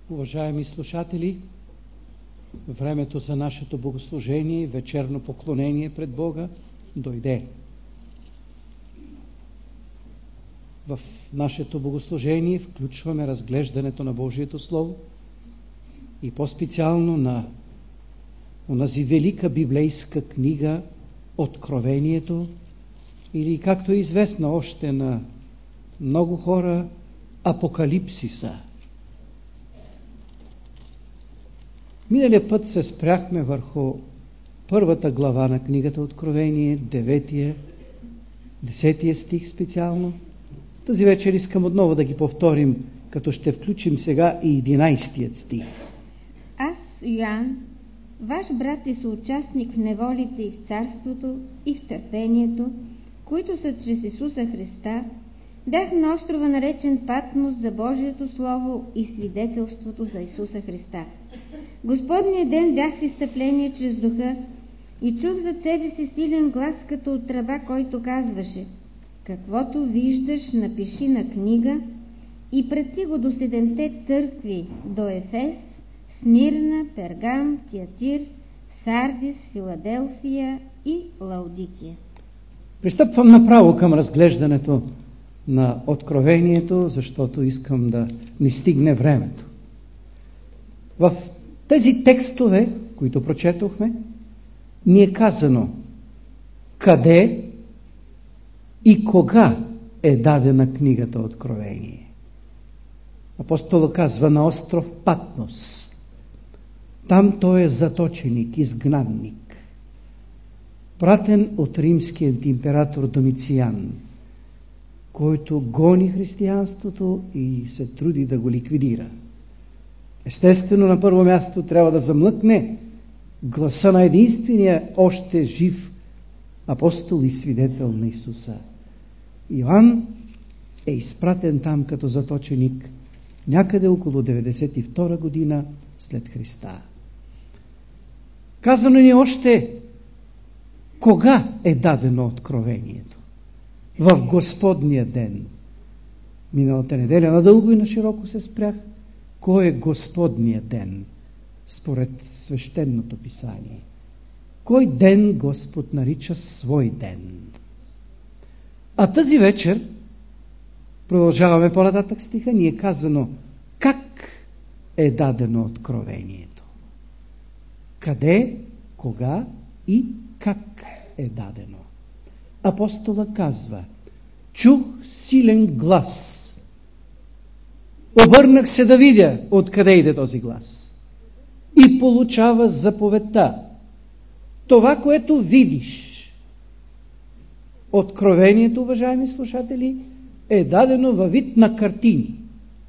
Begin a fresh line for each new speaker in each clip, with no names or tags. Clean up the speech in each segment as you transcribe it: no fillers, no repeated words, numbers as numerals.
Уважаеми слушатели, времето за нашето богослужение и вечерно поклонение пред Бога дойде. В нашето богослужение включваме разглеждането на Божието Слово и по-специално на онази велика библейска книга Откровението, или както е известно още на много хора, Апокалипсиса. Миналия път се спряхме върху първата глава на книгата Откровение, 9-10 стих специално. Тази вечер искам отново да ги повторим, като ще включим сега и 11 стих.
Аз, Йоан, ваш брат и съучастник в неволите и в царството и в търпението, които са чрез Исуса Христа, бях на острова наречен Патмос за Божието Слово и свидетелството за Исуса Христа. Господния ден бях в изстъпление чрез духа и чух зад себе си силен глас като от тръба, който казваше: каквото виждаш, напиши на книга и прети го до 7-те църкви, до Ефес, Смирна, Пергам, Тиатир, Сардис, Филаделфия и Лаодикия.
Пристъпвам направо към разглеждането на Откровението, защото искам да ни стигне времето. В тези текстове, които прочетохме, ни е казано къде и кога е дадена книгата Откровение. Апостолът казва на остров Патмос. Там той е заточеник, изгнанник, пратен от римският император Домициан, който гони християнството и се труди да го ликвидира. Естествено, на първо място трябва да замлъкне гласа на единствения още жив апостол и свидетел на Исуса. Йоан е изпратен там като заточеник някъде около 92 година след Христа. Казано ни още кога е дадено откровението. В Господния ден. Миналата неделя надълго и на широко се спрях. Кой е Господния ден? Според свещеното писание. Кой ден Господ нарича свой ден? А тази вечер, продължаваме по-нататък стиха, ни е казано как е дадено откровението. Къде, кога и как е дадено. Апостола казва: чух силен глас. Обърнах се да видя откъде иде този глас. И получава заповедта. Това, което видиш. Откровението, уважаеми слушатели, е дадено във вид на картини.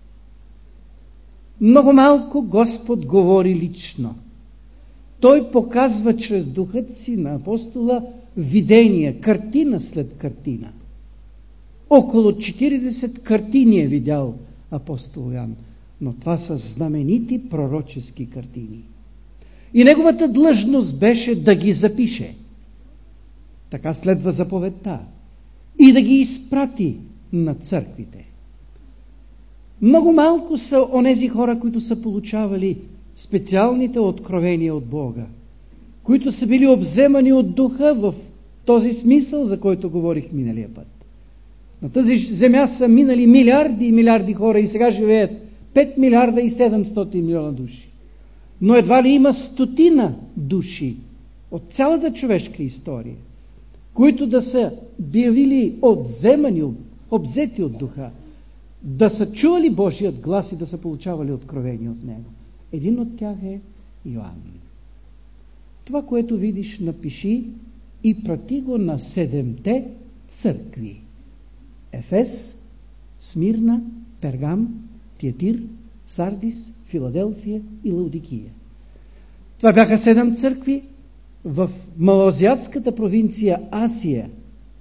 Много малко Господ говори лично. Той показва чрез духът си на апостола видения, картина след картина. Около 40 картини е видял апостол Йоан, но това са знаменити пророчески картини. И неговата длъжност беше да ги запише. Така следва заповедта. И да ги изпрати на църквите. Много малко са онези хора, които са получавали специалните откровения от Бога, които са били обземани от духа в този смисъл, за който говорих миналия път. На тази земя са минали милиарди и милиарди хора и сега живеят 5 милиарда и 700 милиона души. Но едва ли има 100 души от цялата човешка история, които да са били отземани, обзети от духа, да са чували Божият глас и да са получавали откровения от него. Един от тях е Йоан. Това, което видиш, напиши и прати го на 7-те църкви. Ефес, Смирна, Пергам, Тиатир, Сардис, Филаделфия и Лаодикия. Това бяха 7 църкви в малоазиатската провинция Асия,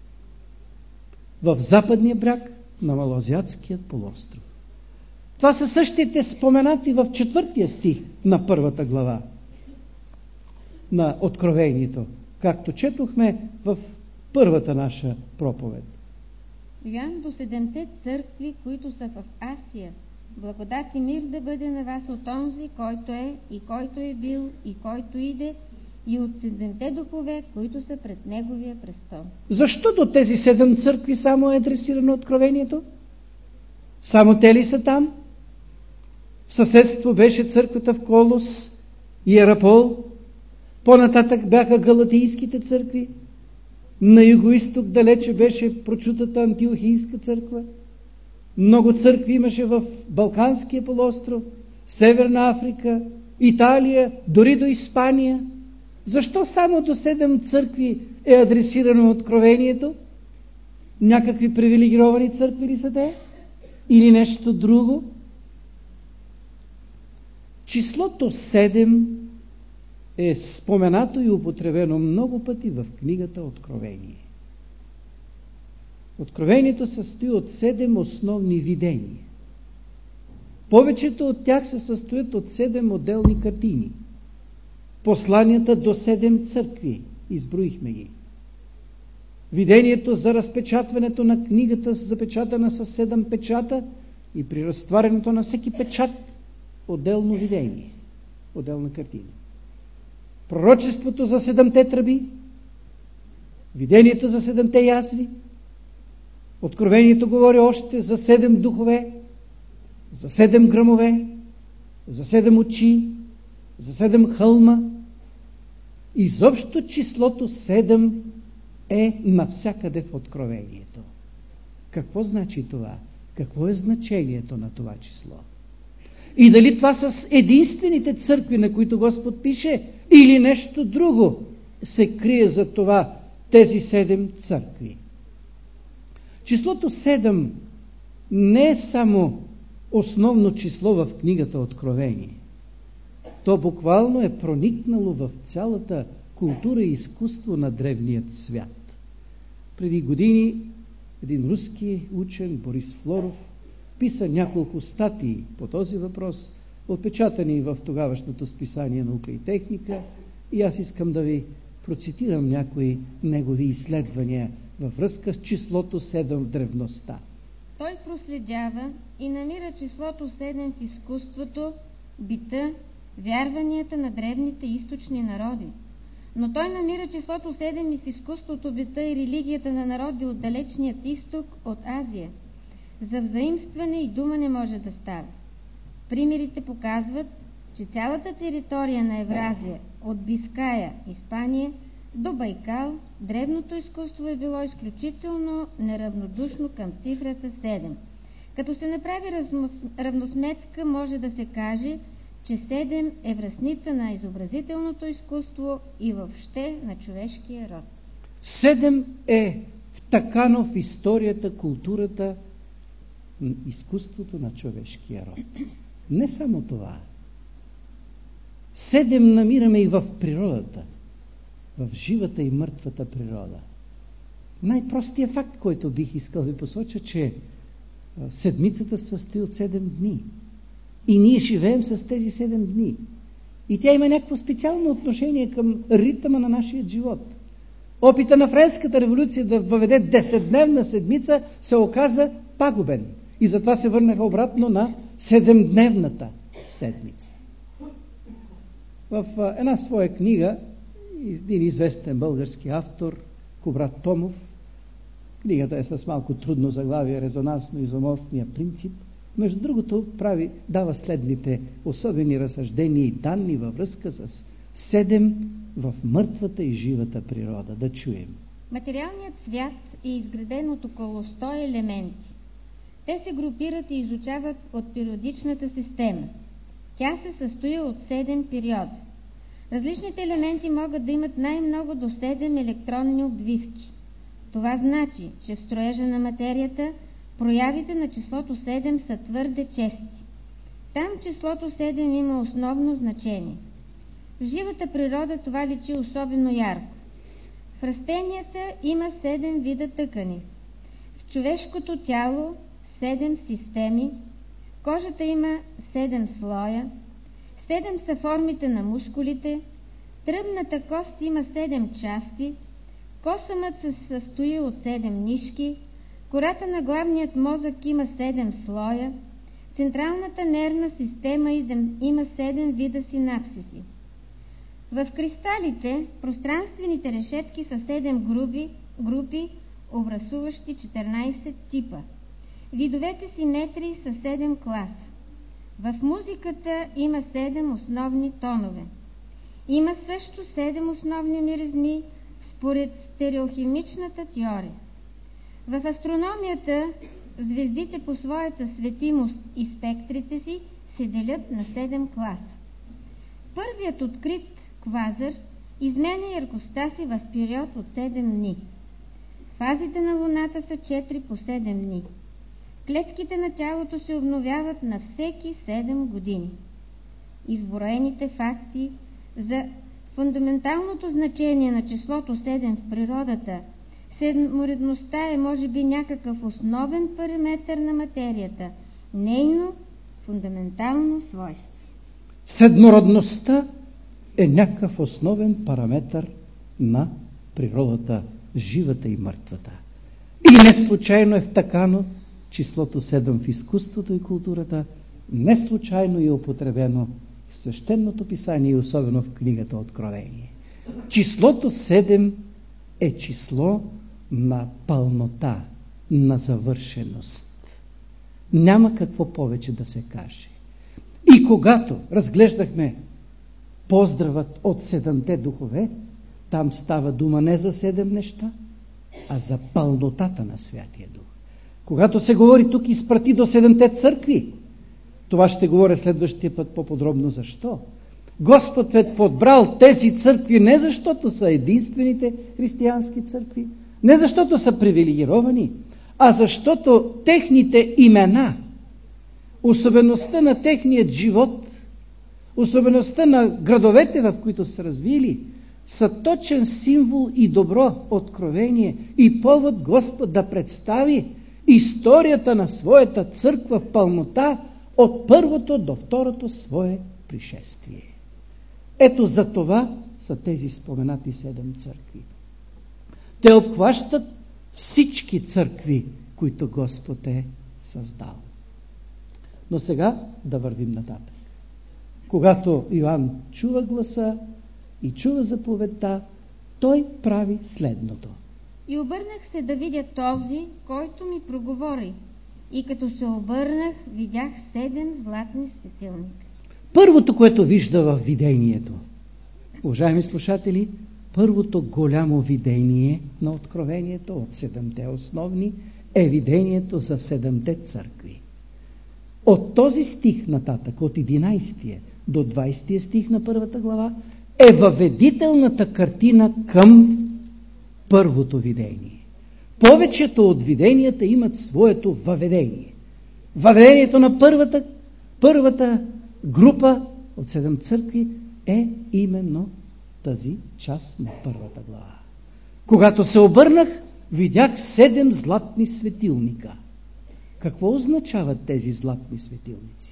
в западния бряг на малоазиатският полуостров. Това са същите споменати в 4 стих на 1 глава на Откровението, както четохме в първата наша проповед.
Йоан до 7-те църкви, които са в Асия, Благодат и мир да бъде на вас от онзи, който е и който е бил и който иде, и от 7 духове, които са пред Неговия престол.
Защо до тези 7 църкви само е адресирано откровението? Само те ли са там? В съседство беше църквата в Колос, Иерапол, по-нататък бяха галатийските църкви, на югоизток далече беше прочутата Антиохийска църква, много църкви имаше в Балканския полуостров, Северна Африка, Италия, дори до Испания. Защо само до 7 църкви е адресирано откровението? Някакви привилегировани църкви ли са те? Или нещо друго? Числото 7 е споменато и употребено много пъти в книгата Откровение. Откровението се състои от 7 основни видения. Повечето от тях се състоят от 7 отделни картини. Посланията до 7 църкви, изброихме ги. Видението за разпечатването на книгата, запечатана с 7 печата, и при разтварянето на всеки печат отделно видение, отделна картина. Пророчеството за 7 тръби, видението за 7 язви, Откровението говори още за 7 духове, за 7 гръмове, за 7 очи, за 7 хълма. Изобщо числото 7 е навсякъде в Откровението. Какво значи това? Какво е значението на това число? И дали това са единствените църкви, на които Господ пише, или нещо друго се крие за това тези 7 църкви? Числото 7 не е само основно число в книгата Откровение. То буквално е проникнало в цялата култура и изкуство на древният свят. Преди години един руски учен, Борис Флоров, писа няколко статии по този въпрос, отпечатани в тогавашното списание Наука и техника, и аз искам да ви процитирам някои негови изследвания във връзка с числото 7 в древността.
Той проследява и намира числото 7 в изкуството, бита, вярванията на древните източни народи. Но той намира числото 7 и в изкуството, бита и религията на народи от далечният изток, от Азия. За взаимстване и дума не може да става. Примерите показват, че цялата територия на Евразия, от Биская, Испания, до Байкал, древното изкуство е било изключително неравнодушно към цифрата 7. Като се направи равносметка, може да се каже, че 7 е връстница на изобразителното изкуство и въобще на човешкия род.
7 е втъкано в историята, културата, изкуството на човешкия род. Не само това. 7 намираме и в природата, в живата и мъртвата природа. Най-простият факт, който бих искал да ви посоча, че седмицата се състои от 7 дни. И ние живеем с тези 7 дни. И тя има някакво специално отношение към ритъма на нашия живот. Опита на Френската революция да въведе 10-дневна седмица се оказа пагубен. И затова се върнаха обратно на 7-дневната седмица. В една своя книга един известен български автор, Кубрат Томов, книгата е с малко трудно заглавие, резонансно-изоморфния принцип, между другото дава следните особени разсъждения и данни във връзка с 7 в мъртвата и живата природа. Да чуем.
Материалният свят е изграден от около 100 елементи. Те се групират и изучават от периодичната система. Тя се състои от 7 периода. Различните елементи могат да имат най-много до 7 електронни обвивки. Това значи, че в строежа на материята проявите на числото 7 са твърде чести. Там числото 7 има основно значение. В живата природа това личи особено ярко. В растенията има 7 вида тъкани. В човешкото тяло 7 системи. Кожата има 7 слоя. 7 са формите на мускулите. Тръбната кост има 7 части. Косъмът се състои от 7 нишки. Кората на главният мозък има 7 слоя. Централната нервна система има 7 вида синапсиси. В кристалите пространствените решетки са 7 групи, образуващи 14 типа. Видовете симетрии са 7 класа. В музиката има 7 основни тонове. Има също 7 основни миризми според стереохимичната теория. В астрономията звездите по своята светимост и спектрите си се делят на 7 класа. Първият открит квазар изменя яркостта си в период от 7 дни. Фазите на Луната са 4 по 7 дни. Клетките на тялото се обновяват на всеки 7 години. Изброените факти за фундаменталното значение на числото 7 в природата, седморедността е може би някакъв основен параметър на материята, нейно фундаментално свойство.
Седмородността е някакъв основен параметър на природата, живата и мъртвата. И не случайно е втъкано числото 7 в изкуството и културата, не случайно е употребено в свещеното писание и особено в книгата Откровение. Числото 7 е число на пълнота, на завършеност. Няма какво повече да се каже. И когато разглеждахме поздравът от 7-те духове, там става дума не за 7 неща, а за пълнотата на Святия Дух. Когато се говори тук изпрати до 7-те църкви, това ще говоря следващия път по-подробно защо. Господ е подбрал тези църкви не защото са единствените християнски църкви, не защото са привилегировани, а защото техните имена, особеността на техният живот, особеността на градовете, в които са развили, са точен символ и добро откровение и повод Господ да представи историята на своята църква в пълнота от първото до второто свое пришествие. Ето за това са тези споменати 7 църкви. Те обхващат всички църкви, които Господ е създал. Но сега да вървим нататък. Когато Йоан чува гласа и чува заповедта, той прави следното.
И обърнах се да видя този, който ми проговори. И като се обърнах, видях 7 златни светилника.
Първото, което вижда в видението, уважаеми слушатели, първото голямо видение на откровението от 7-те основни е видението за 7-те църкви. От този стих нататък, от 11 до 20 стих на първата глава, е въведителната картина към първото видение. Повечето от виденията имат своето въведение. Въведението на първата група от 7 църкви е именно тази част на първата глава. Когато се обърнах, видях 7 златни светилника. Какво означават тези златни светилници?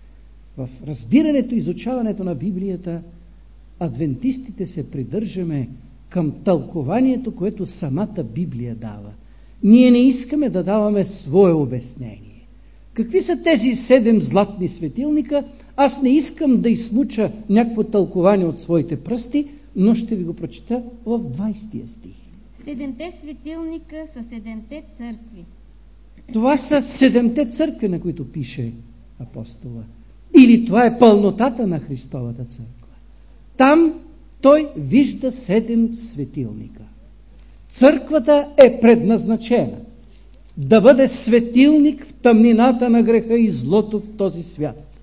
В разбирането и изучаването на Библията, адвентистите се придържаме към тълкованието, което самата Библия дава. Ние не искаме да даваме свое обяснение. Какви са тези 7 златни светилника? Аз не искам да изсмуча някакво тълкование от своите пръсти, но ще ви го прочета в 20 стих.
7-те светилника са 7-те църкви.
Това са 7-те църкви, на които пише апостола. Или това е пълнотата на Христовата църква. Там той вижда 7 светилника. Църквата е предназначена да бъде светилник в тъмнината на греха и злото в този свят.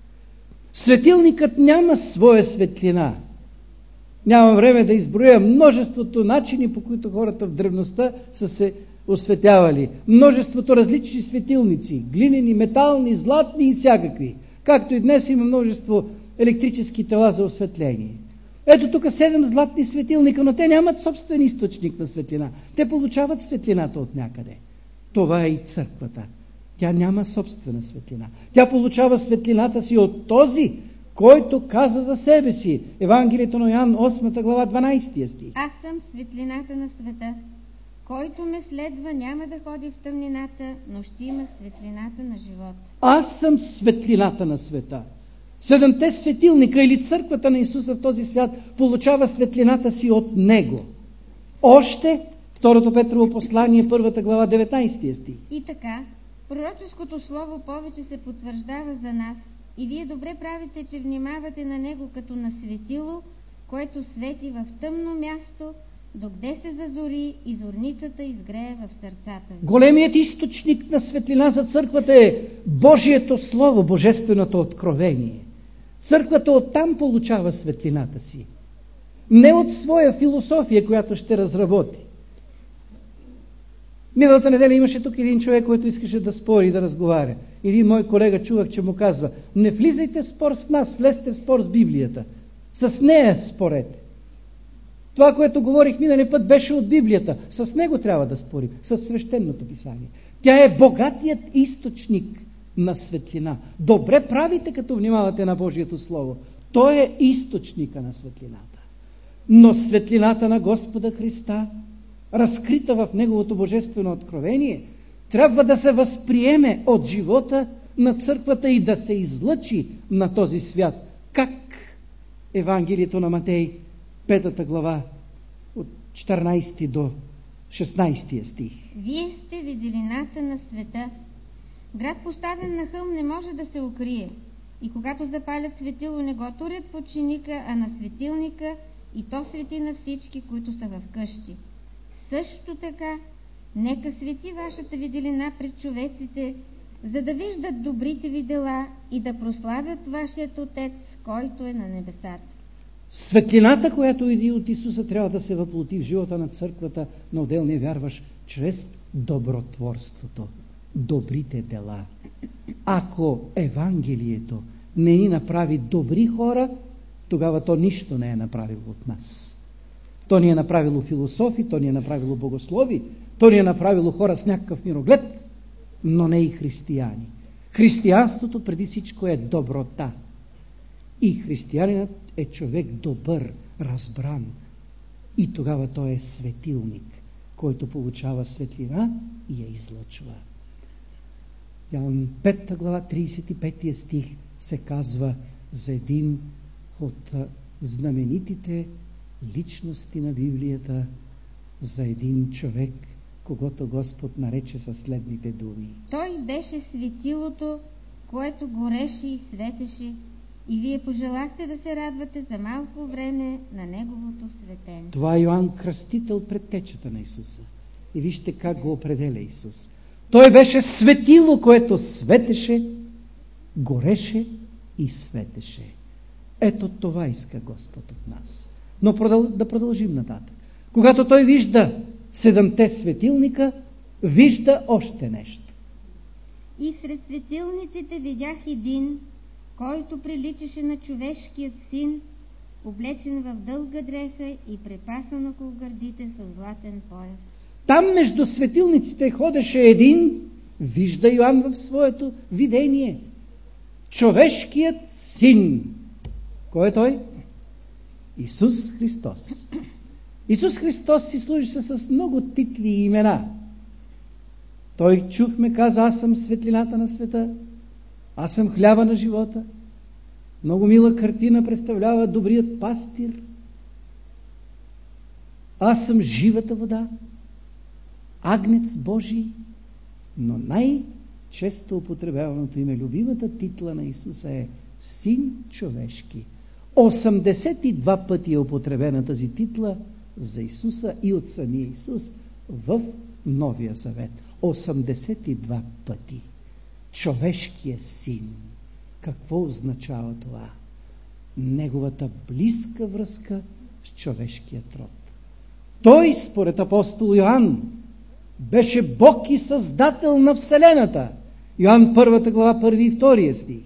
Светилникът няма своя светлина. Нямам време да изброя множеството начини, по които хората в древността са се осветявали. Множеството различни светилници, глинени, метални, златни и всякакви. Както и днес има множество електрически тела за осветление. Ето тук 7 златни светилника, но те нямат собствен източник на светлина. Те получават светлината от някъде. Това е и църквата. Тя няма собствена светлина. Тя получава светлината си от този, който каза за себе си. Евангелието на Йоан, 8 глава, 12 стих.
Аз съм светлината на света. Който ме следва, няма да ходи в тъмнината, но ще има светлината на живота.
Аз съм светлината на света. 7 светилника или църквата на Исуса в този свят получава светлината си от Него. Още 2 Петрово послание, 1 глава, 19 стих.
И така, пророческото слово повече се потвърждава за нас и вие добре правите, че внимавате на него като на светило, което свети в тъмно място, докъде се зазори и зорницата изгрее в сърцата ви.
Големият източник на светлина за църквата е Божието Слово, Божественото откровение. Църквата оттам получава светлината си. Не от своя философия, която ще разработи. Миналата неделя имаше тук един човек, който искаше да спори и да разговаря. Един мой колега чувах, че му казва: не влизайте в спор с нас, влезте в спор с Библията. С нея спорете. Това, което говорих миналия път, беше от Библията. С него трябва да спорим, с свещеното писание. Тя е богатият източник на светлина. Добре правите, като внимавате на Божието Слово. Той е източника на светлината. Но светлината на Господа Христа, разкрита в Неговото божествено откровение, трябва да се възприеме от живота на църквата и да се излъчи на този свят. Как? Евангелието на Матей, 5 глава, от 14 до 16 стих.
Вие сте виделината на света. Град, поставен на хълм, не може да се укрие. И когато запалят светило, не го турят под чиника, а на светилника, и то свети на всички, които са в къщи. Също така, нека свети вашата виделина пред човеците, за да виждат добрите ви дела и да прославят вашият Отец, който е на небесата.
Светлината, която иди от Исуса, трябва да се въплоти в живота на църквата, на отделния вярващ, чрез добротворството, добрите дела. Ако Евангелието не ни направи добри хора, тогава то нищо не е направило от нас. То ни е направило философи, то ни е направило богослови, то ни е направило хора с някакъв мироглед, но не и християни. Християнството преди всичко е доброта. И християнинът е човек добър, разбран. И тогава той е светилник, който получава светлина и я излъчва. Ян 5 глава, 35 стих се казва за един от знаменитите личности на Библията, за един човек, когото Господ нарече със следните думи.
Той беше светилото, което гореше и светеше, и вие пожелахте да се радвате за малко време на Неговото светене.
Това е Йоанн Кръстител, предтечата на Исуса. И вижте как го определя Исус. Той беше светило, което светеше, гореше и светеше. Ето това иска Господ от нас. Но да продължим нататък. Когато той вижда 7 светилника, вижда още нещо.
И сред светилниците видях един, който приличаше на човешкият син, облечен в дълга дреха и препасан около гърдите с златен пояс.
Там между светилниците ходеше един, вижда Йоанн в своето видение, човешкият син. Кой е той? Исус Христос. Исус Христос си служише с много титли и имена. Той, чухме, каза: аз съм светлината на света, аз съм хляба на живота. Много мила картина представлява добрият пастир. Аз съм живата вода, агнец Божий. Но най-често употребяваното име, любимата титла на Исуса е Син човешки. 82 пъти е употребена тази титла за Исуса и от самия Исус в Новия Завет. 82 пъти. Човешкия син. Какво означава това? Неговата близка връзка с човешкият род. Той, според апостол Йоанн, беше Бог и Създател на Вселената. Йоанн 1 глава, 1 и 2 стих.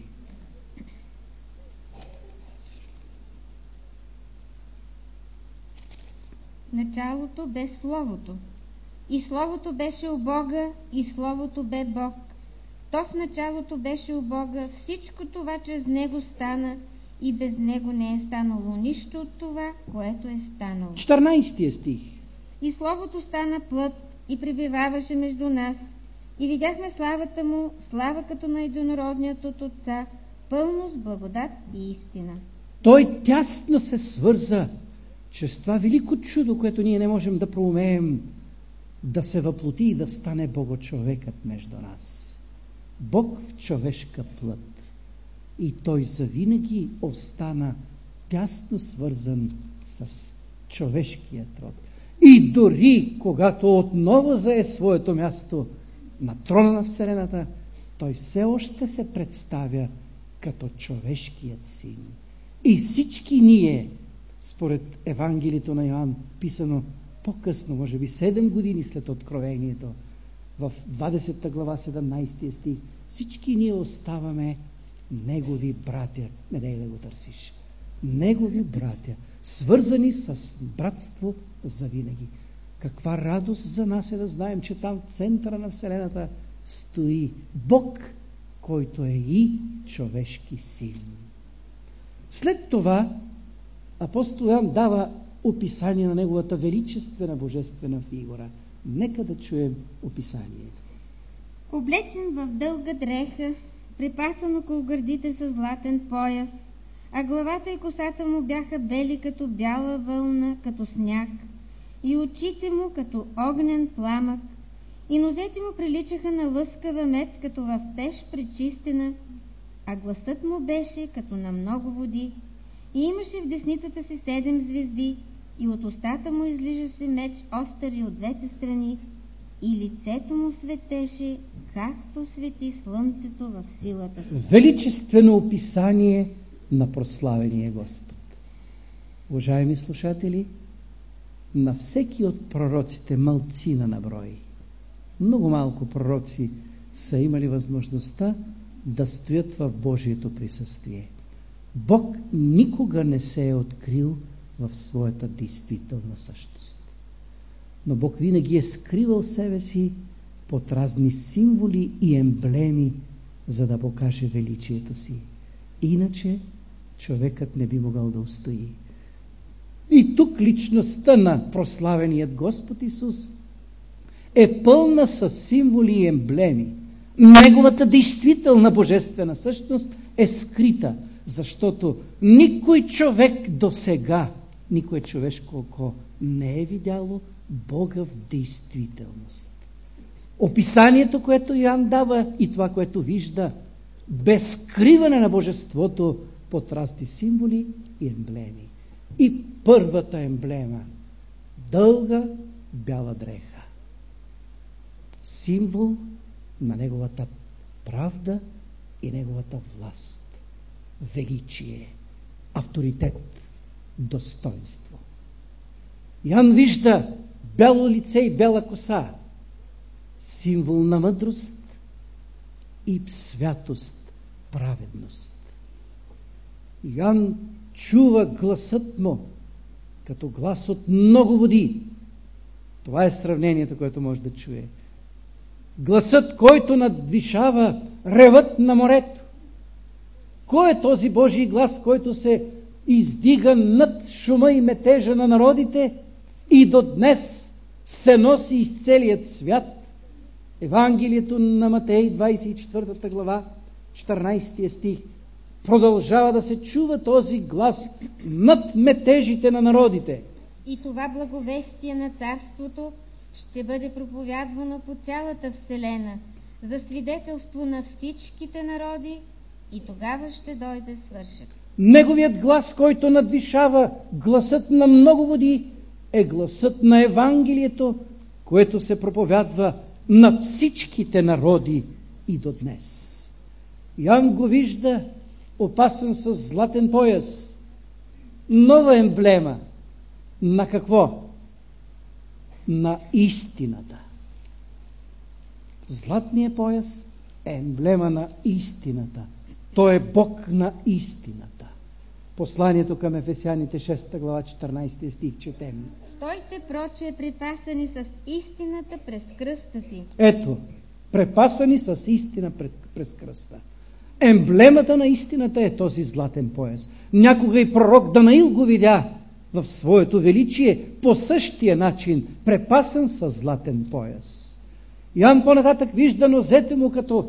Началото бе Словото. И Словото беше у Бога, и Словото бе Бог. То в началото беше у Бога, всичко това чрез Него стана, и без Него не е станало нищо от това, което е станало.
14 стих.
И Словото стана плът и пребиваваше между нас, и видяхме славата му, слава като на единородният от Отца, пълно с благодат и истина.
Той тясно се свърза чрез това велико чудо, което ние не можем да проумеем, да се въплоти и да стане Богочовекът между нас. Бог в човешка плът. И той завинаги остана тясно свързан с човешкият род. И дори когато отново зае своето място на трона на Вселената, той все още се представя като човешкият син. И всички ние, според Евангелието на Йоан, писано по-късно, може би 7 години след Откровението, в 20 глава, 17 стих, всички ние оставаме негови братя. Не дай да го търсиш. Негови братя, свързани с братство завинаги. Каква радост за нас е да знаем, че там в центъра на Вселената стои Бог, който е и човешки син. След това апостол Йоан дава описание на неговата величествена божествена фигура. Нека да чуем описанието.
Облечен в дълга дреха, припасан около гърдите с златен пояс, а главата и косата му бяха бели като бяла вълна, като сняг, и очите му като огнен пламък, и нозете му приличаха на лъскава мед, като в пеш пречистена, а гласът му беше като на много води, и имаше в десницата си 7 звезди, и от устата му излизаше меч остър и от двете страни, и лицето му светеше, както свети слънцето в силата си.
Величествено описание на прославения Господ. Уважаеми слушатели, на всеки от пророците малцина на брой. Много малко пророци са имали възможността да стоят в Божието присъствие. Бог никога не се е открил в своята действителна същност. Но Бог винаги е скривал себе си под разни символи и емблеми, за да покаже величието си. Иначе човекът не би могъл да устои. И тук личността на прославеният Господ Исус е пълна с символи и емблеми. Неговата действителна божествена същност е скрита, защото никой човек досега, никое човешко око не е видяло Бога в действителност. Описанието, което Йоан дава и това, което вижда, без скриване на божеството под разни символи и емблеми. И първата емблема – дълга бяла дреха. Символ на неговата правда и неговата власт. Величие, авторитет, достоинство. Йоан вижда бяло лице и бяла коса, символ на мъдрост и святост, праведност. Йоан чува гласът му като глас от много води. Това е сравнението, което може да чуе. Гласът, който надвишава ревът на морето. Кой е този Божий глас, който се издига над шума и метежа на народите и до днес се носи из целият свят? Евангелието на Матей, 24 глава, 14 стих. Продължава да се чува този глас над метежите на народите.
И това благовестие на царството ще бъде проповядвано по цялата вселена за свидетелство на всичките народи, и тогава ще дойде свършек.
Неговият глас, който надвишава гласът на много води, е гласът на Евангелието, което се проповядва на всичките народи и до днес. Йоан го вижда опасен с златен пояс. Нова емблема. На какво? На истината. Златният пояс е емблема на истината. Той е Бог на истината. Посланието към Ефесяните, 6 глава, 14 стих, четем.
Стойте проче припасани с истината през кръста си.
Ето, препасани с истина през кръста. Емблемата на истината е този златен пояс. Някога и пророк Данаил го видя в своето величие, по същия начин препасан със златен пояс. Йоан по-нататък вижда нозете му като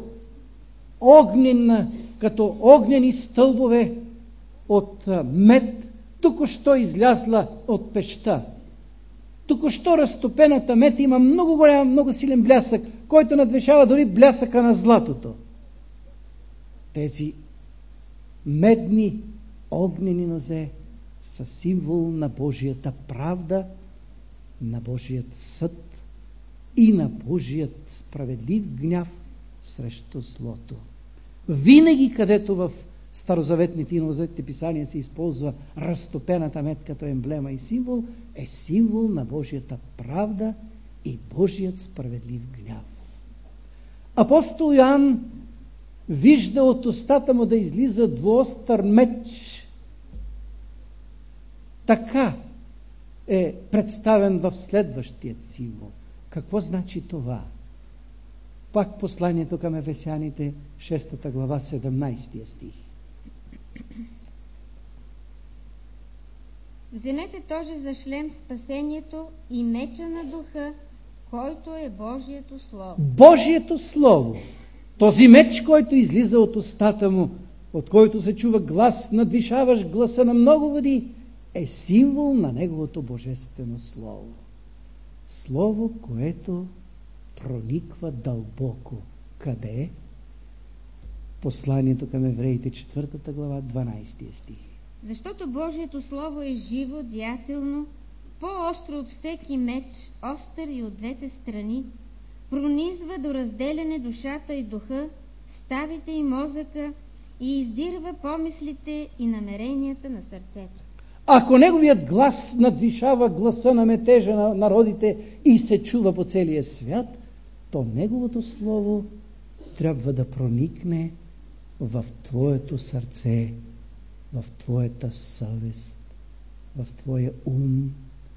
огнени стълбове от мед, току-що излязла от пеща. Току-що разтопената мед има много голям, много силен блясък, който надвишава дори блясъка на златото. Тези медни огнени нозе са символ на Божията правда, на Божият съд и на Божият справедлив гняв срещу злото. Винаги, където в старозаветните и новозаветните писания се използва разтопената мед като емблема и символ, е символ на Божията правда и Божият справедлив гняв. Апостол Йоан вижда от устата му да излиза двуостър меч. Така е представен в следващият символ. Какво значи това? Пак посланието към Ефесяните, 6 глава, 17 стих.
Вземете тоже за шлем спасението и меча на духа, който е Божието Слово.
Божието Слово, този меч, който излиза от устата му, от който се чува глас, надвишаваш гласа на много води, е символ на неговото божествено Слово. Слово, което прониква дълбоко. Къде? Посланието към Евреите, 4 глава, 12 стих.
Защото Божието Слово е живо, дятелно, по-остро от всеки меч, остър и от двете страни, пронизва до разделяне душата и духа, ставите и мозъка и издирва помислите и намеренията на сърцето.
Ако неговият глас надвишава гласа на метежа на народите и се чува по целия свят, то неговото слово трябва да проникне в твоето сърце, в твоята съвест, в твоя ум,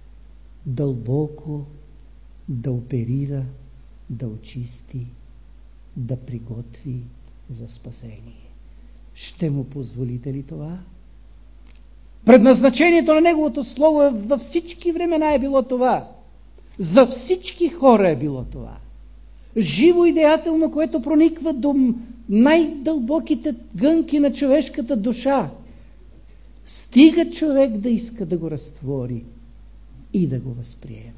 дълбоко да оперира, да очисти, да приготви за спасение. Ще му позволите ли това? Предназначението на неговото слово във всички времена е било това. За всички хора е било това. Живо и деятелно, което прониква до най-дълбоките гънки на човешката душа. Стига човек да иска да го разтвори и да го възприеме.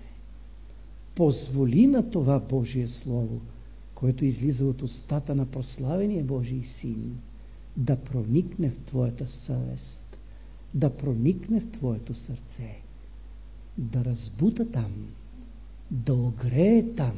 Позволи на това Божие Слово, което излиза от устата на прославения Божий Син, да проникне в твоята съвест, да проникне в твоето сърце, да разбута там, да огрее там.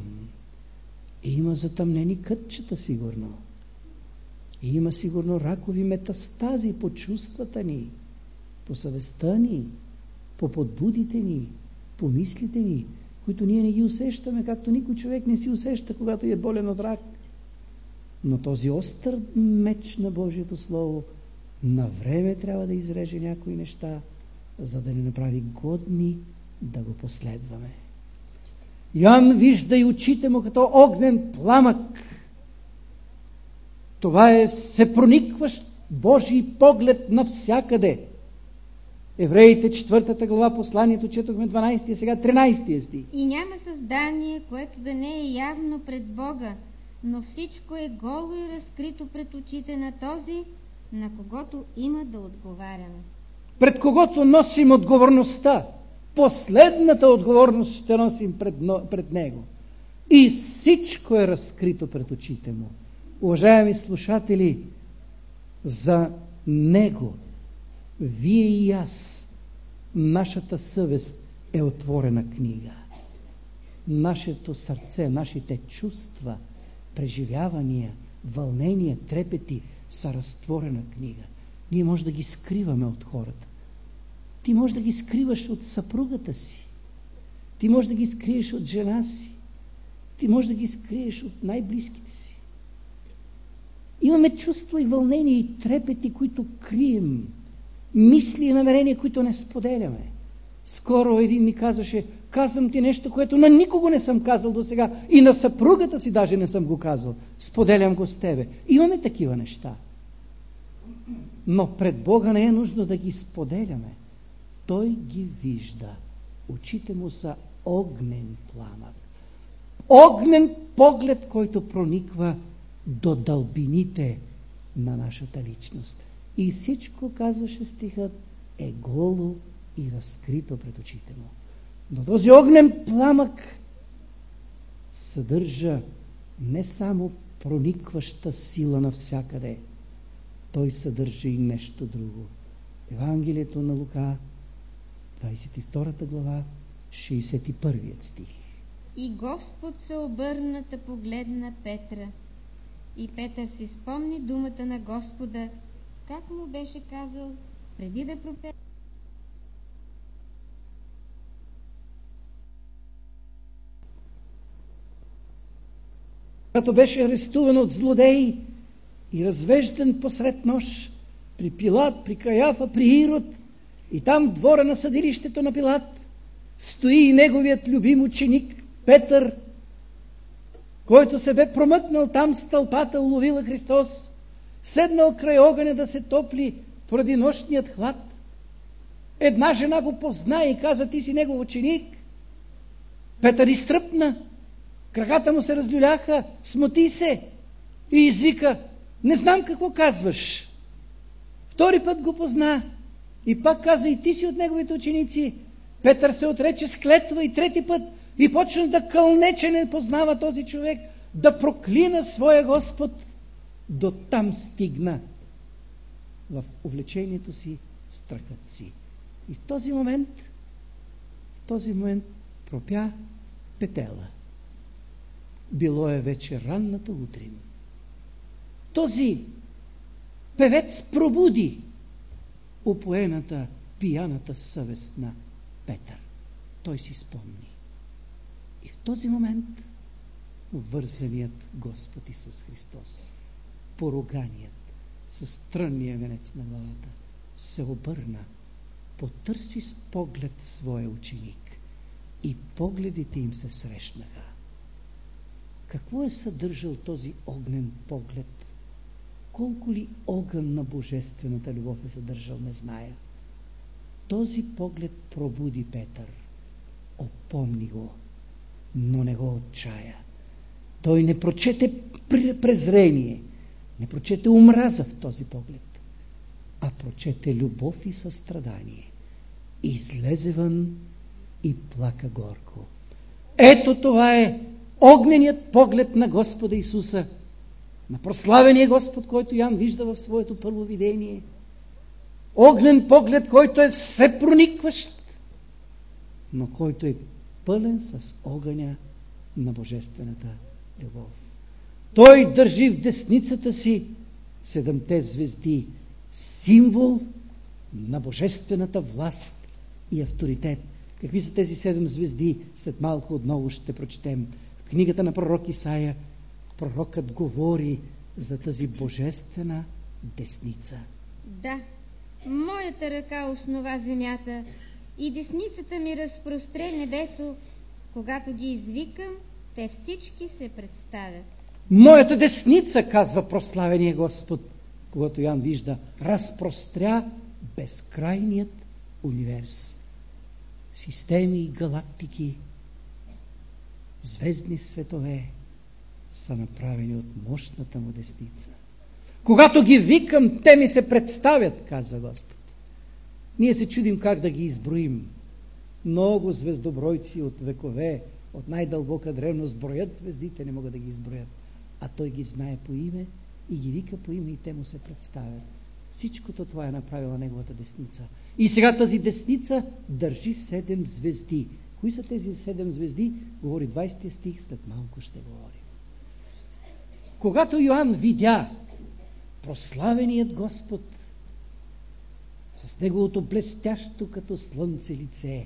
Има затъмнени кътчета сигурно. Има сигурно ракови метастази по чувствата ни, по съвестта ни, по подбудите ни, по мислите ни, които ние не ги усещаме, както никой човек не си усеща, когато е болен от рак. Но този остър меч на Божието Слово на време трябва да изреже някои неща, за да ни направи годни да го последваме. Йоан вижда и очите му като огнен пламък. Това е всепроникващ Божий поглед навсякъде. Евреите, 4 глава, посланието, четохме 12, сега 13 стих.
И няма създание, което да не е явно пред Бога, но всичко е голо и разкрито пред очите на този, на когото има да отговаряме.
Пред когото носим отговорността. Последната отговорност ще носим пред него. И всичко е разкрито пред очите му. Уважаеми слушатели, за него, вие и аз, нашата съвест е отворена книга. Нашето сърце, нашите чувства, преживявания, вълнения, трепети са разтворена книга. Ние може да ги скриваме от хората. Ти може да ги скриваш от съпругата си. Ти може да ги скриеш от жена си. Ти може да ги скриеш от най-близките си. Имаме чувства и вълнения и трепети, които крием. Мисли и намерения, които не споделяме. Скоро един ми казваше: казвам ти нещо, което на никого не съм казал досега. И на съпругата си даже не съм го казал. Споделям го с тебе. Имаме такива неща. Но пред Бога не е нужно да ги споделяме. Той ги вижда. Очите му са огнен пламък. Огнен поглед, който прониква до дълбините на нашата личност. И всичко, казваше стихът, е голо и разкрито пред очите му. Но този огнен пламък съдържа не само проникваща сила навсякъде, той съдържа и нещо друго. Евангелието на Лука, 22 глава, 61 стих.
И Господ се обърна да погледна Петра. И Петър си спомни думата на Господа, как му беше казал, преди да пропее.
Когато беше арестуван от злодеи и развеждан посред нощ при Пилат, при Каяфа, при Ирод, и там в двора на съдилището на Пилат стои и неговият любим ученик Петър, който се бе промъкнал там с тълпата, уловила Христос, седнал край огъня да се топли поради нощният хлад. Една жена го позна и каза: ти си негов ученик. Петър изтръпна, краката му се разлюляха, смути се и извика: не знам какво казваш. Втори път го позна и пак каза: и ти си от неговите ученици. Петър се отрече с клетва и трети път и почна да кълне, че не познава този човек, да проклина своя Господ. До там стигна в увлечението си, в страхът си. И в този момент пропя петела. Било е вече ранната утрин. Този певец пробуди упоената, пияната съвест на Петър. Той си спомни. И в този момент вързаният Господ Исус Христос, поруганият със трънния венец на главата, се обърна, потърси с поглед своя ученик и погледите им се срещнаха. Какво е съдържал този огнен поглед? Колко ли огън на божествената любов е съдържал, не зная. Този поглед пробуди Петър. Опомни го, но не го отчая. Той не прочете презрение, не прочете омраза в този поглед, а прочете любов и състрадание. И излезе вън и плака горко. Ето това е огненият поглед на Господа Исуса, на прославения Господ, който Ян вижда в своето първо видение. Огнен поглед, който е всепроникващ, но който е пълен с огъня на божествената любов. Той държи в десницата си 7 звезди, символ на божествената власт и авторитет. Какви са тези 7 звезди? След малко отново ще прочетем. В книгата на пророк Исаия пророкът говори за тази божествена десница.
Да, моята ръка основа земята и десницата ми разпростре небето. Когато ги извикам, те всички се представят.
Моята десница, казва прославения Господ, когато Ян вижда, разпростря безкрайният универс. Системи и галактики, звездни светове са направени от мощната му десница. Когато ги викам, те ми се представят, казва Господ. Ние се чудим как да ги изброим. Много звездобройци от векове, от най-дълбока древност броят звездите, не могат да ги изброят. А той ги знае по име и ги вика по име и те му се представят. Всичкото това е направила неговата десница. И сега тази десница държи 7 звезди. Кои са тези 7 звезди? Говори 20 стих, след малко ще говорим. Когато Йоанн видя прославеният Господ с неговото блестящо като слънце лице,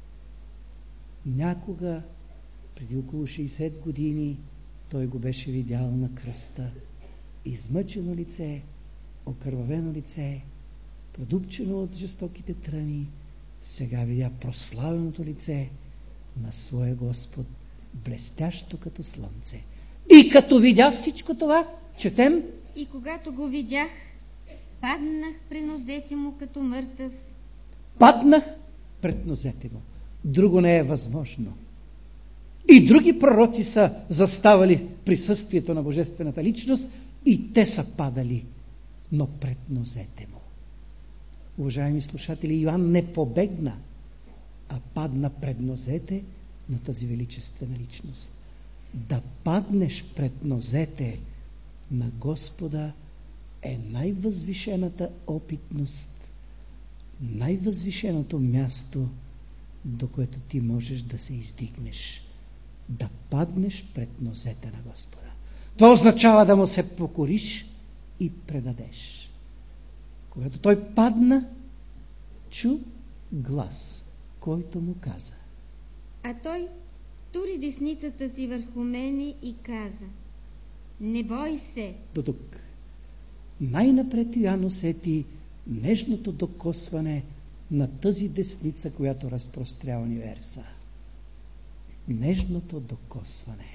някога, преди около 60 години, той го беше видял на кръста. Измъчено лице, окървавено лице, продупчено от жестоките тръни, сега видя прославеното лице на своя Господ, блестящо като слънце. И като видя всичко това, четем:
и когато го видях, паднах при нозете му като мъртъв.
Паднах пред нозете му. Друго не е възможно. И други пророци са заставали в присъствието на Божествената личност и те са падали, но пред нозете му. Уважаеми слушатели, Йоан не побегна, а падна пред нозете на тази величествена личност. Да паднеш пред нозете на Господа е най-възвишената опитност, най-възвишеното място, до което ти можеш да се издигнеш. Да паднеш пред нозете на Господа. Това означава да му се покориш и предадеш. Когато той падна, чу глас, който му каза.
А той тури десницата си върху мене и каза: не бой се.
До тук. Най-напред Йоан усети нежното докосване на тази десница, която разпростря универса. Нежното докосване.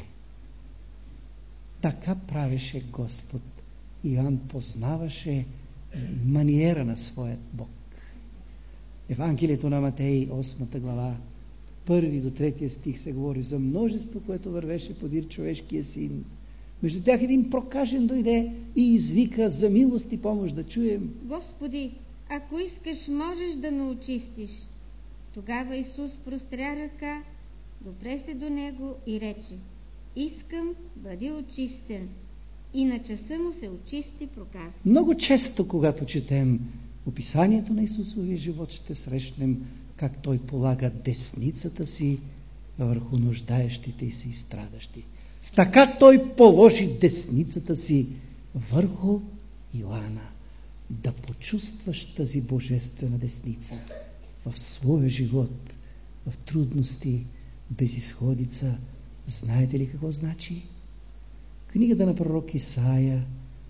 Така правеше Господ. Йоан познаваше маниера на своят Бог. Евангелието на Матей, 8 глава, 1 до 3 стих се говори за множество, което вървеше подир човешкия син. Между тях един прокажен дойде и извика: за милост и помощ да чуем.
Господи, ако искаш, можеш да ме очистиш. Тогава Исус простря ръка, допре се до него и рече: искам, бъди очистен. И на часа му се очисти проказа.
Много често, когато четем описанието на Исусовия живот, ще срещнем как той полага десницата си върху нуждаещите и се и страдащи. Така той положи десницата си върху Йоанна. Да почувстваш тази божествена десница в своя живот, в трудности, безизходица. Знаете ли какво значи? Книгата на пророк Исаия,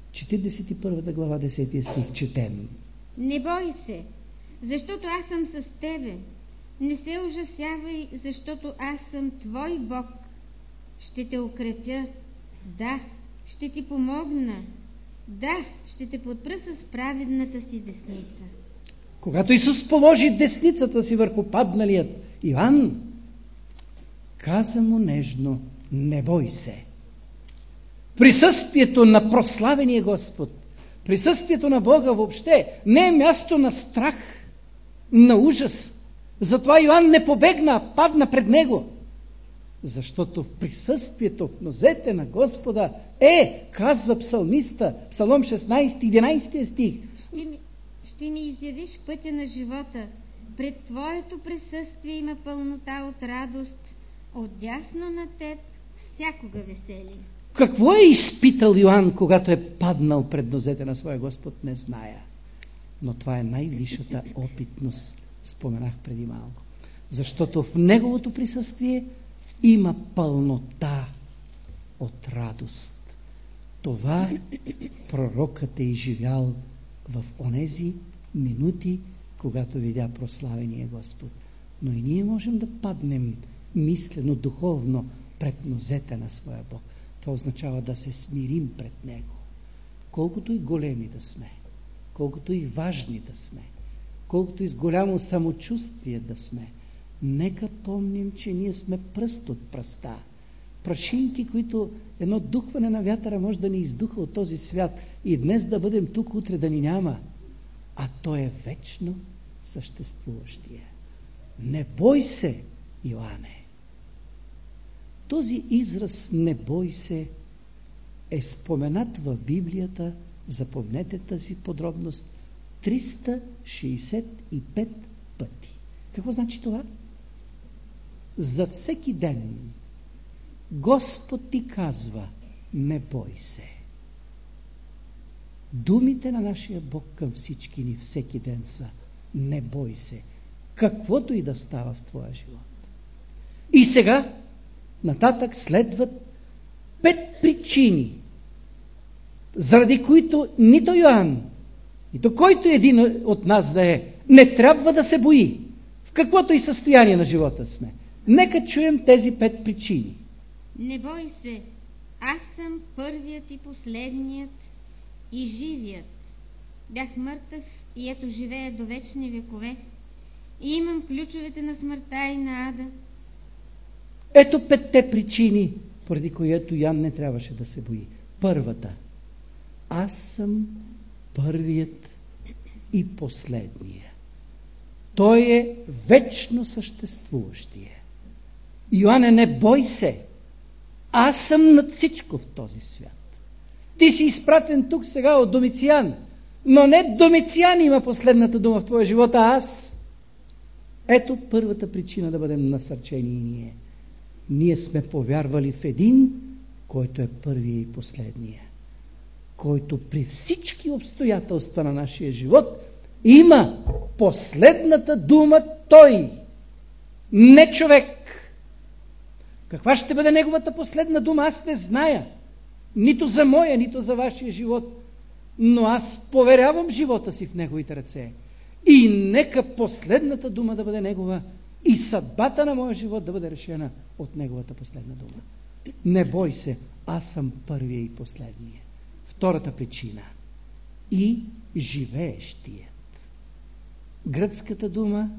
41 глава, 10 стих, четем:
не бой се, защото аз съм с тебе. Не се ужасявай, защото аз съм твой Бог. Ще те укрепя. Да, ще ти помогна. Да, ще те подпра с праведната си десница.
Когато Исус положи десницата си върху падналият Йоан, каза му нежно: не бой се. Присъствието на прославения Господ, присъствието на Бога въобще не е място на страх, на ужас. Затова Йоан не побегна, а падна пред него. Защото в присъствието в нозете на Господа казва псалмиста, Псалом 16, 11 стих:
ще ми изявиш пътя на живота. Пред Твоето присъствие има пълнота от радост. Отдясно на Теб всякога веселие.
Какво е изпитал Йоан, когато е паднал пред нозете на своя Господ, не зная. Но това е най-висшата опитност, споменах преди малко. Защото в неговото присъствие има пълнота от радост. Това пророкът е изживял в онези минути, когато видя прославения Господ. Но и ние можем да паднем мислено, духовно пред нозете на своя Бог. Това означава да се смирим пред Него. Колкото и големи да сме, колкото и важни да сме, колкото и с голямо самочувствие да сме, нека помним, че ние сме пръст от пръста. Прашинки, които едно духване на вятъра може да ни издуха от този свят и днес да бъдем тук, утре да ни няма. А той е вечно съществуващия. Не бой се, Йоанне. Този израз "не бой се" е споменат в Библията, запомнете тази подробност, 365 пъти. Какво значи това? За всеки ден Господ ти казва: не бой се. Думите на нашия Бог към всички ни всеки ден са: не бой се, каквото и да става в твоя живот. И сега нататък следват 5 причини, заради които нито Йоан, нито който един от нас да е, не трябва да се бои, в каквото и състояние на живота сме. Нека чуем тези 5 причини.
Не бой се, аз съм първият и последният и живият. Бях мъртъв и ето живея до вечни векове и имам ключовете на смъртта и на ада.
Ето 5 причини, поради които Йоан не трябваше да се бои. Първата. Аз съм първият и последния. Той е вечно съществуващия. Йоанне, не бой се. Аз съм над всичко в този свят. Ти си изпратен тук сега от Домициан, но не Домициан има последната дума в твоя живот, а аз. Ето първата причина да бъдем насърчени и ние. Ние сме повярвали в един, който е първия и последния, който при всички обстоятелства на нашия живот има последната дума той, не човек. Каква ще бъде неговата последна дума, аз не зная. Нито за моя, нито за вашия живот. Но аз поверявам живота си в неговите ръце. И нека последната дума да бъде негова и съдбата на моя живот да бъде решена от неговата последна дума. Не бой се, аз съм първия и последния. Втората причина. И живеещият. Гръцката дума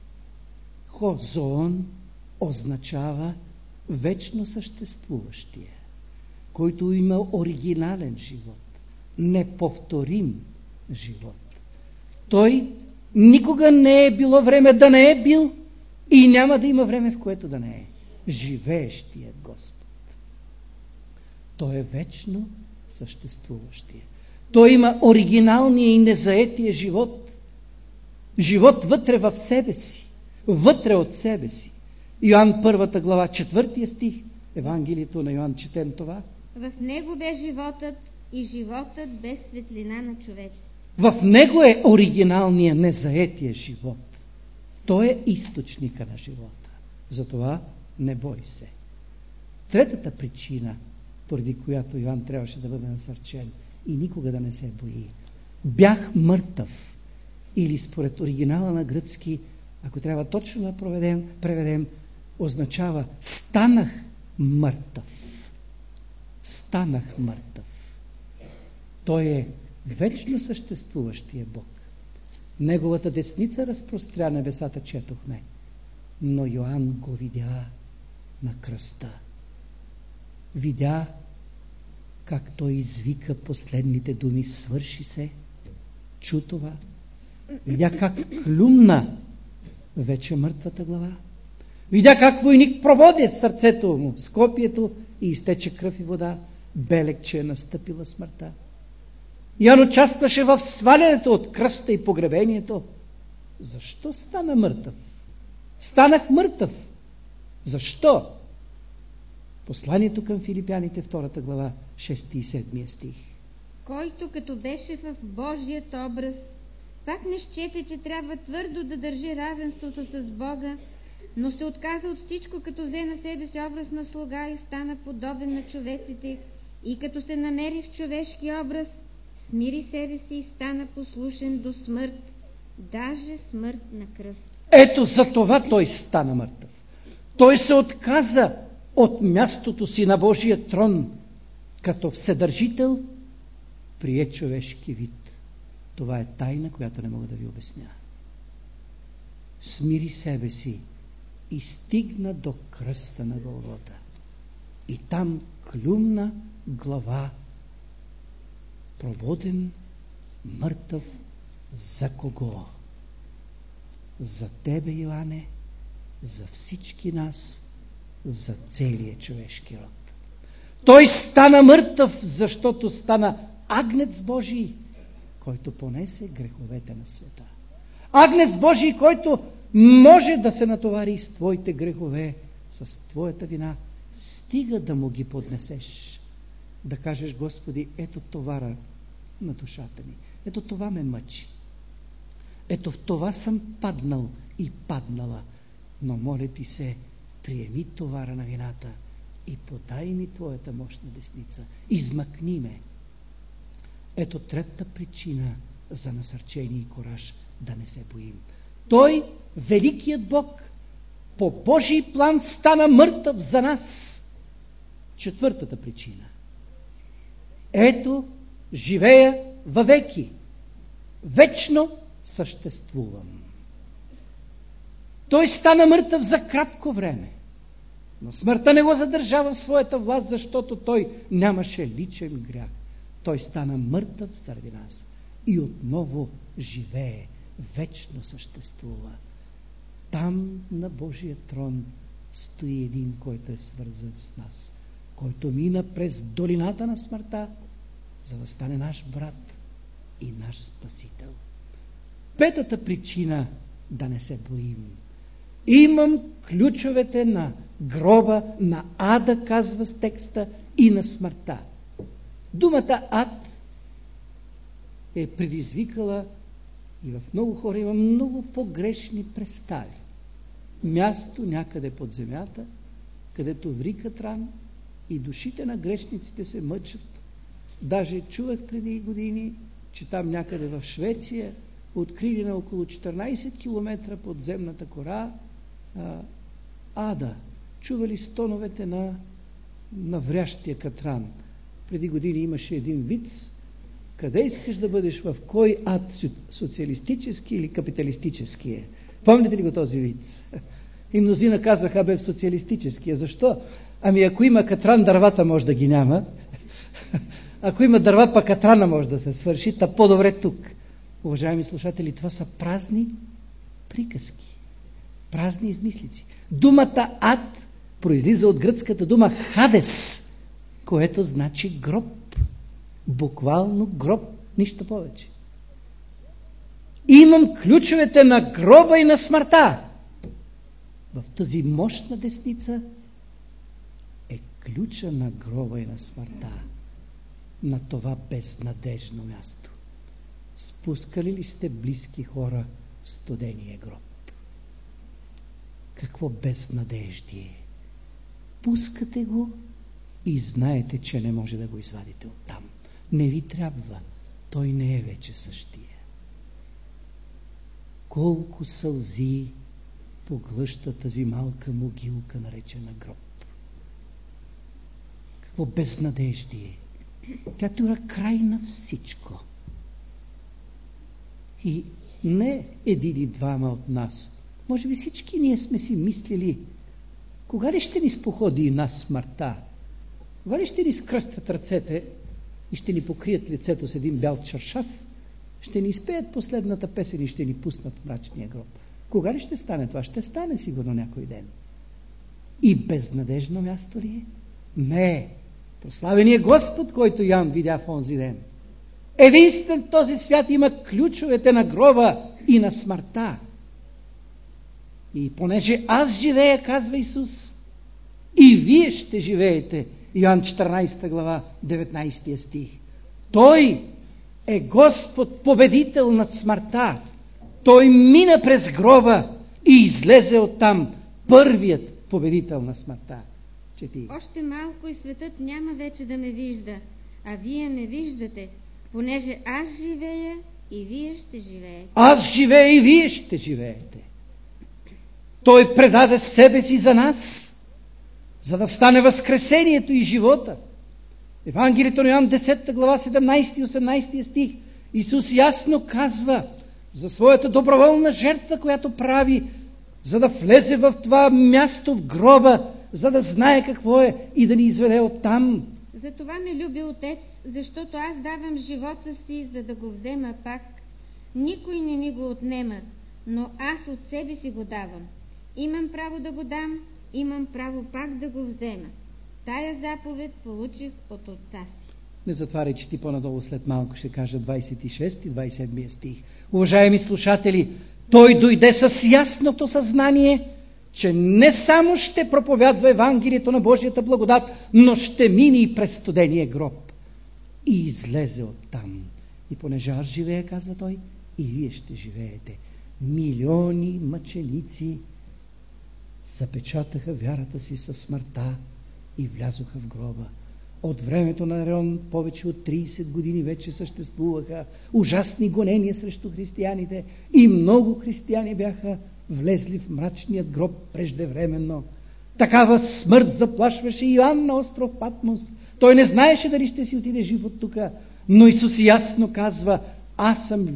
хозоон означава вечно съществуващия, който има оригинален живот, неповторим живот. Той никога не е било време да не е бил и няма да има време, в което да не е. Живеещият Господ. Той е вечно съществуващия. Той има оригиналния и незаетия живот. Живот вътре в себе си, вътре от себе си. Йоан 1 глава, 4 стих, Евангелието на Йоан, четем това.
В него бе животът и животът бе светлина на човеците.
В него е оригиналния, незаетия живот. Той е източника на живота. Затова не бой се. Третата причина, поради която Йоан трябваше да бъде насърчен и никога да не се бои. Бях мъртъв. Или според оригинала на гръцки, ако трябва точно да преведем, означава станах мъртъв. Станах мъртъв. Той е вечно съществуващия Бог. Неговата десница разпростря небесата, четохме. Но Йоан го видя на кръста. Видя как той извика последните думи, свърши се. Чу това. Видя как клюмна вече мъртвата глава. Видя как войник проводи сърцето му с копието и изтече кръв и вода, белег, че е настъпила смъртта. Йоан участваше в свалянето от кръста и погребението. Защо стана мъртъв? Станах мъртъв. Защо? Посланието към Филипяните, 2 глава, 6 и 7 стих.
Който като беше в Божият образ, пак не счете, че трябва твърдо да държи равенството с Бога, но се отказа от всичко, като взе на себе си образ на слуга и стана подобен на човеците, и като се намери в човешки образ, смири себе си и стана послушен до смърт, даже смърт на кръст.
Ето за това той стана мъртъв. Той се отказа от мястото си на Божия трон, като вседържител прие човешки вид. Това е тайна, която не мога да ви обясня. Смири себе си и стигна до кръста на Голгота. И там клюмна глава, пробуден, мъртъв. За кого? За тебе, Йоанне, за всички нас, за целия човешки род. Той стана мъртъв, защото стана агнец Божий, който понесе греховете на света. Агнец Божий, който може да се натовари с твоите грехове, с твоята вина, стига да му ги поднесеш. Да кажеш: Господи, ето товара на душата ми. Ето това ме мъчи. Ето в това съм паднал и паднала. Но моля ти се, приеми товара на вината и подай ми твоята мощна десница. Измъкни ме. Ето третата причина за насърчение и кораж да не се боим. Той, великият Бог, по Божий план стана мъртъв за нас. Четвъртата причина. Ето, живея въвеки. Вечно съществувам. Той стана мъртъв за кратко време. Но смъртта не го задържава в своята власт, защото той нямаше личен грях. Той стана мъртъв заради нас. И отново живее, вечно съществува. Там на Божия трон стои един, който е свързан с нас, който мина през долината на смъртта, за да стане наш брат и наш спасител. Петата причина да не се боим. Имам ключовете на гроба, на ада, казва с текста, и на смъртта. Думата ад е предизвикала и в много хора има много погрешни представи. Място някъде под земята, където ври катран и душите на грешниците се мъчат. Даже чувах преди години, че там някъде в Швеция открили на около 14 км подземната кора ада. Чували стоновете на врящия катран. Преди години имаше един виц: къде искаш да бъдеш, в кой ад, социалистически или капиталистически е? Помните ли го този виц? И мнозина казваха: бе, в социалистическия. Защо? Ами ако има катран, дървата може да ги няма. Ако има дърва, пък катрана може да се свърши, та по-добре тук. Уважаеми слушатели, това са празни приказки, празни измислици. Думата ад произлиза от гръцката дума хадес, което значи гроб. Буквално гроб, нищо повече. Имам ключовете на гроба и на смъртта. В тази мощна десница е ключа на гроба и на смъртта, на това безнадежно място. Спускали ли сте близки хора в студения гроб? Какво безнадеждие! Пускате го и знаете, че не може да го извадите оттам. Не ви трябва. Той не е вече същия. Колко сълзи поглъща тази малка могилка, наречена гроб. Какво безнадеждие! Тя тура край на всичко. И не един и двама от нас, може би всички ние сме си мислили: кога ли ще ни споходи и нас смъртта? Кога ли ще ни скръстят ръцете и ще ни покрият лицето с един бял чаршаф? Ще ни изпеят последната песен и ще ни пуснат в мрачния гроб. Кога ли ще стане това? Ще стане сигурно някой ден. И безнадежно място ли е? Не. Прославеният Господ, който Йоан видя в онзи ден. Единствен в този свят има ключовете на гроба и на смъртта. И понеже аз живея, казва Исус, и вие ще живеете. Йоан 14 глава, 19 стих. Той е Господ, победител над смъртта. Той мина през гроба и излезе оттам, първият победител на смъртта. Чети.
Още малко и светът няма вече да ме вижда, а вие ме виждате, понеже аз живея и вие ще живеете.
Аз живея и вие ще живеете. Той предаде себе си за нас, за да стане възкресението и живота. Евангелието на Йоан 10 глава 17 и 18 стих. Исус ясно казва за своята доброволна жертва, която прави, за да влезе в това място в гроба, за да знае какво е и да ни изведе оттам.
Затова ме люби Отец, защото аз давам живота си, за да го взема пак. Никой не ми го отнема, но аз от себе си го давам. Имам право да го дам, имам право пак да го взема. Тая заповед получих от Отца си.
Не затваряй, че ти по-надолу след малко ще кажа 26 и 27 стих. Уважаеми слушатели, той дойде с ясното съзнание, че не само ще проповядва Евангелието на Божията благодат, но ще мине и през студения гроб. И излезе оттам. И понеже аз живея, казва той, и вие ще живеете. Милиони мъченици запечатаха вярата си със смъртта и влязоха в гроба. От времето на Нерон повече от 30 години вече съществуваха ужасни гонения срещу християните и много християни бяха влезли в мрачният гроб преждевременно. Такава смърт заплашваше Йоан на остров Патмос. Той не знаеше дали ще си отиде жив от тука, но Исус ясно казва: аз съм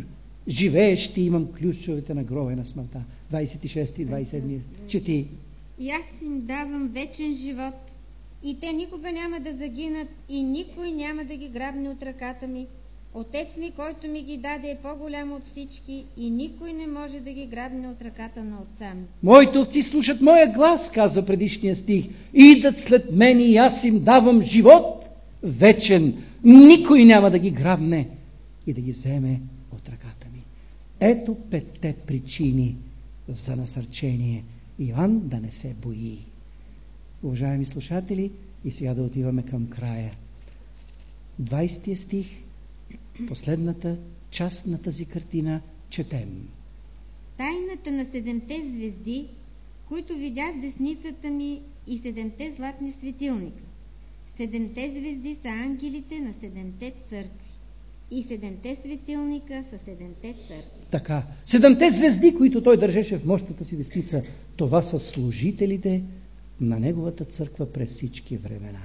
живеещи имам ключовете на гроба и на смъртта. 26 и 27 чети.
И аз им давам вечен живот, и те никога няма да загинат, и никой няма да ги грабне от ръката ми. Отец ми, който ми ги даде, е по-голям от всички, и никой не може да ги грабне от ръката на отца ми.
Моите овци слушат моя глас, казва предишния стих. Идат след мен и аз им давам живот вечен. Никой няма да ги грабне и да ги вземе от ръката ми. Ето 5 причини за насърчение Йоан да не се бои. Уважаеми слушатели, и сега да отиваме към края. 20 стих, последната част на тази картина, четем.
Тайната на 7 звезди, които видях в десницата ми, и 7 златни светилника. 7 звезди са ангелите на 7 църкви, и 7 светилника са 7 църкви.
Така, 7 звезди, които той държеше в мощната си десница, това са служителите на неговата църква през всички времена.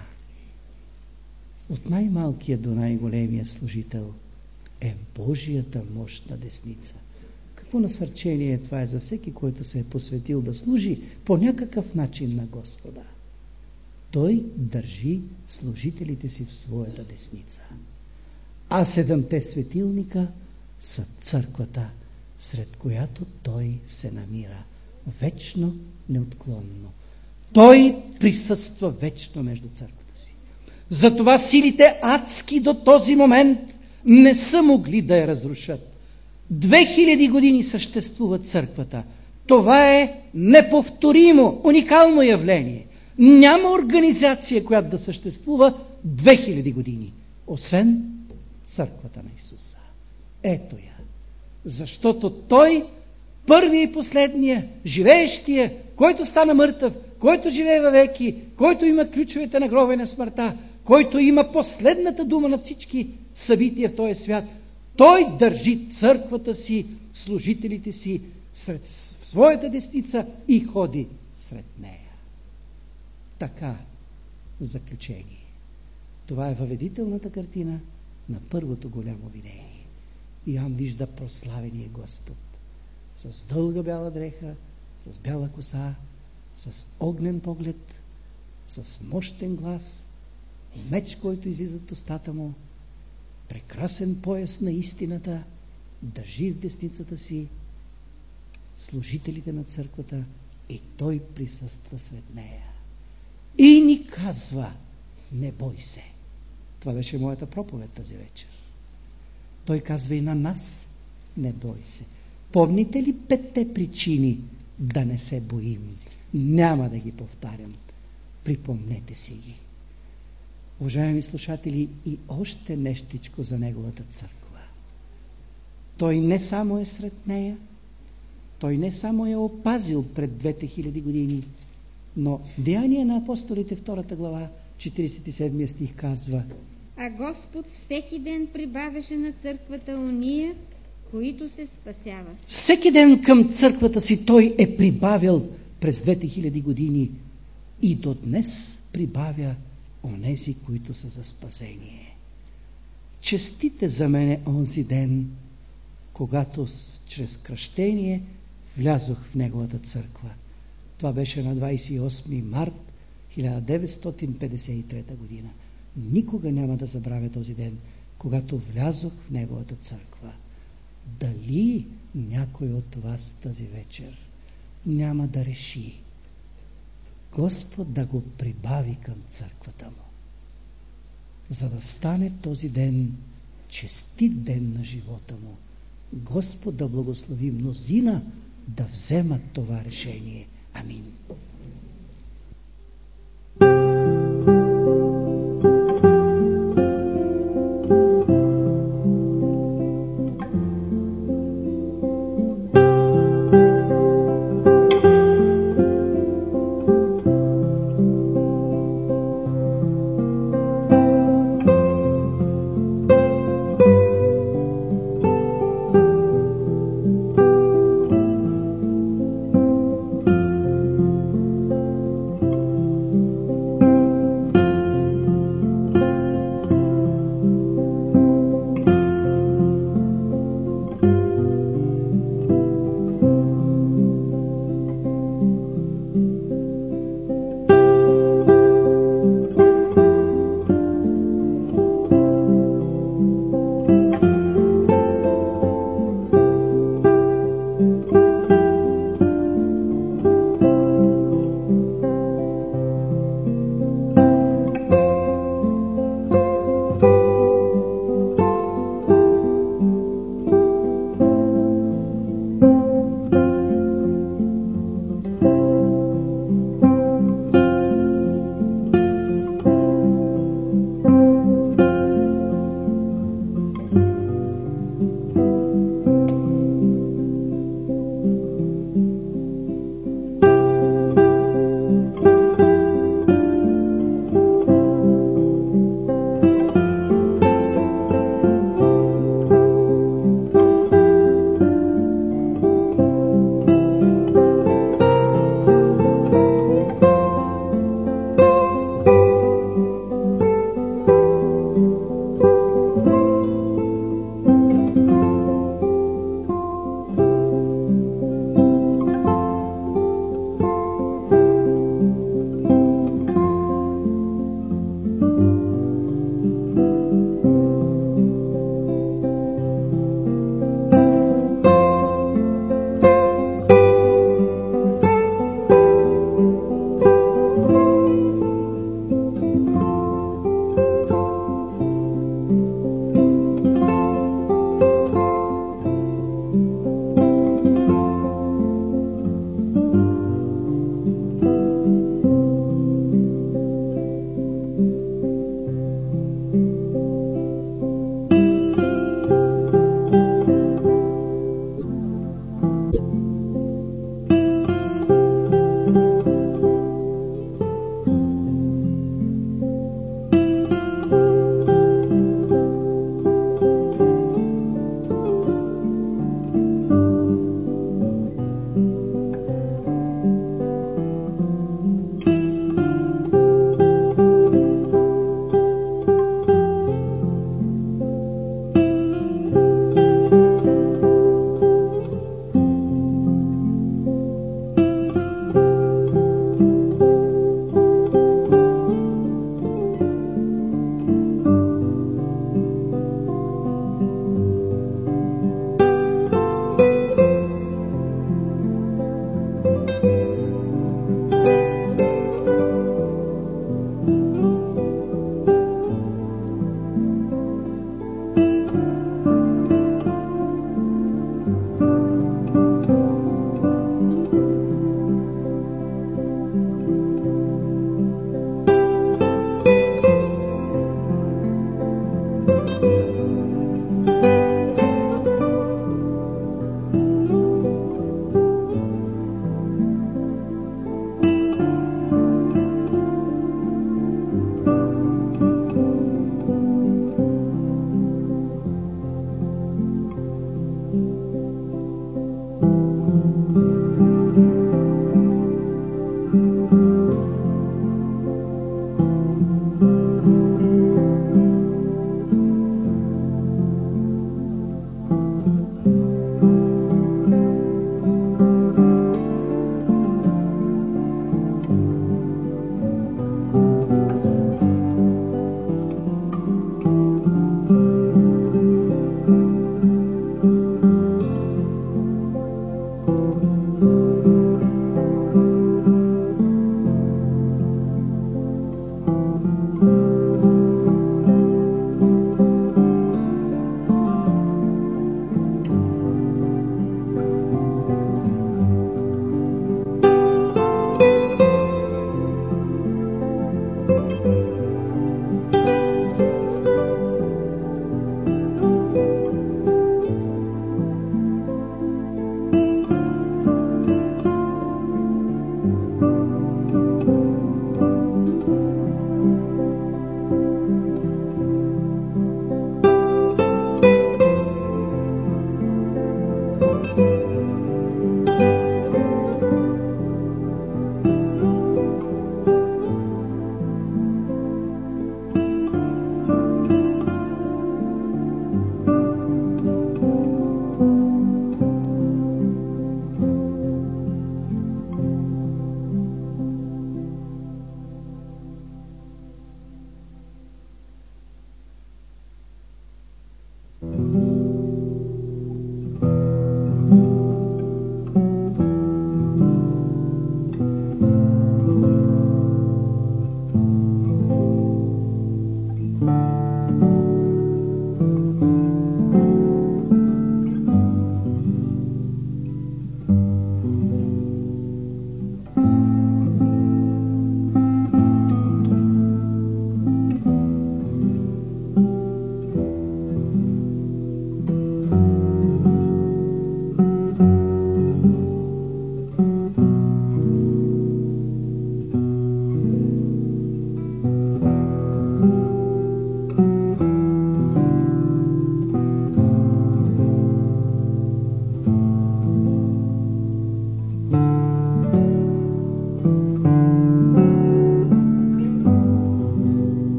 От най-малкия до най-големия служител е Божията мощна десница. Какво насърчение това е за всеки, който се е посветил да служи по някакъв начин на Господа. Той държи служителите си в своята десница. А 7 светилника са църквата, сред която той се намира вечно, неотклонно. Той присъства вечно между църквата си. Затова силите адски до този момент не са могли да я разрушат. 2000 години съществува църквата. Това е неповторимо, уникално явление. Няма организация, която да съществува 2000 години, освен църквата на Исуса. Ето я. Защото Той, първия и последния, живеещия, който стана мъртъв, който живее във веки, който има ключовете на гроба и на смъртта, който има последната дума на всички събития в този свят, Той държи църквата си, служителите си сред своята десница и ходи сред нея. Така, в заключение, това е въведителната картина на първото голямо видение. Иоанн вижда прославения Господ с дълга бяла дреха, с бяла коса, с огнен поглед, с мощен глас, меч, който излиза от устата му, прекрасен пояс на истината, държи в десницата си служителите на църквата и той присъства сред нея. И ни казва: не бой се. Това беше моята проповед тази вечер. Той казва и на нас: не бой се. Помните ли 5 причини да не се боим? Няма да ги повтарям. Припомнете си ги. Уважаеми слушатели, и още нещичко за неговата църква. Той не само е сред нея, той не само е опазил пред 2000 години, но Деяния на апостолите, 2 глава, 47 стих казва:
а Господ всеки ден прибавяше на църквата уния, които се спасяват.
Всеки ден към църквата си той е прибавил през 2000 години и до днес прибавя онези, които са за спасение. Честите за мене онзи ден, когато чрез кръщение влязох в неговата църква. Това беше на 28 март 1953 година. Никога няма да забравя този ден, когато влязох в неговата църква. Дали някой от вас тази вечер няма да реши Господ да го прибави към църквата му, за да стане този ден честит ден на живота му. Господ да благослови мнозина да вземат това решение. Амин.